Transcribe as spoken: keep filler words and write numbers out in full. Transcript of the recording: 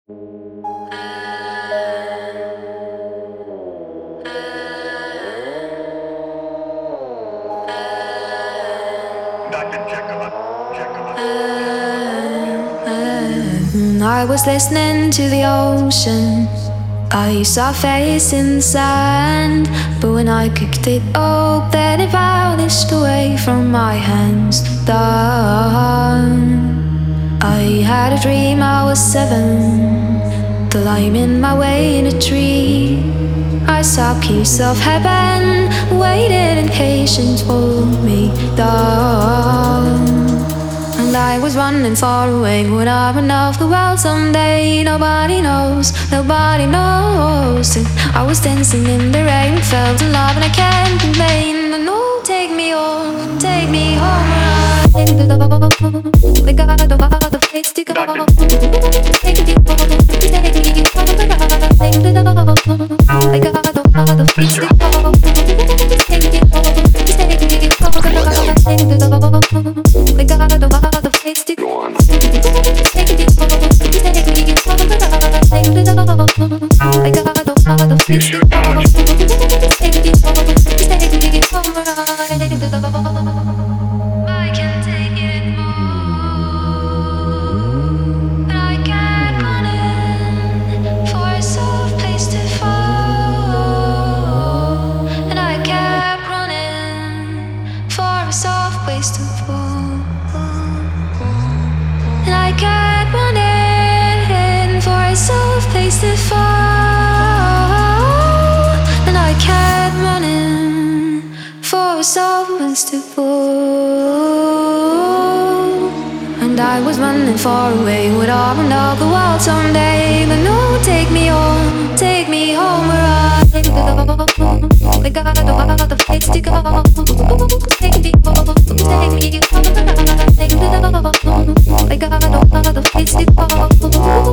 I was listening to the ocean. I saw a face in the sand, but when I kicked it open, it vanished away from my hands. Done. I had a dream I was seven, climbing my way in a tree. I saw a piece of heaven waiting in patience for me. Done. And I was running far away. Would I run off the world someday? Nobody knows, nobody knows it. I was dancing in the rain, felt alive and I can't complain. No, take me home, take me home. Take me to the we got a lot of place to go. Take me home, take me home. Take me to the we got a lot of place to go. Take me home, take me home. Take me to the we got a lot of place to go. Take me home, take me home. Take me to the we got a lot of place to go. Take me home, take me home. I can't take it anymore, but I can't run in for a soft place to fall. And I kept running for a soft place to fall. And I kept running for a soft place to fall. And I kept running for a soft place to fall. And I was running far away, would I run up the world someday? But no, take me home, take me home where I we got a lot of place to go. Take me home, take me home. Take me home, we got a lot of place to go.